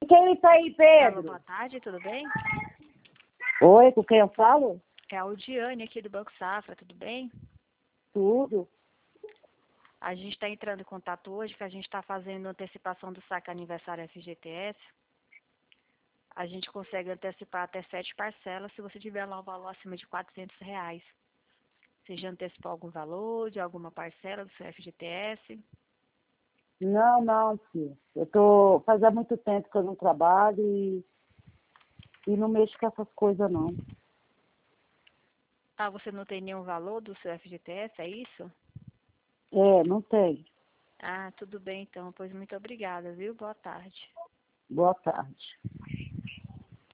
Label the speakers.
Speaker 1: Quem tá aí,
Speaker 2: Alô,
Speaker 1: Pedro?
Speaker 2: boa tarde, tudo bem?
Speaker 1: Oi, com quem eu falo?
Speaker 2: É a Audiane aqui do Banco Safra, tudo bem?
Speaker 1: Tudo.
Speaker 2: A gente está entrando em contato hoje, que a gente está fazendo antecipação do saque aniversário FGTS. A gente consegue antecipar até 7 parcelas se você tiver lá um valor acima de R$ 400. Você já antecipou algum valor de alguma parcela do seu FGTS?
Speaker 1: Não, filho. Eu tô fazendo muito tempo que eu não trabalho e não mexo com essas coisas, não.
Speaker 2: Ah, você não tem nenhum valor do seu FGTS, é isso?
Speaker 1: É, não tem.
Speaker 2: Ah, tudo bem então, pois muito obrigada, viu? Boa tarde.
Speaker 1: Boa tarde.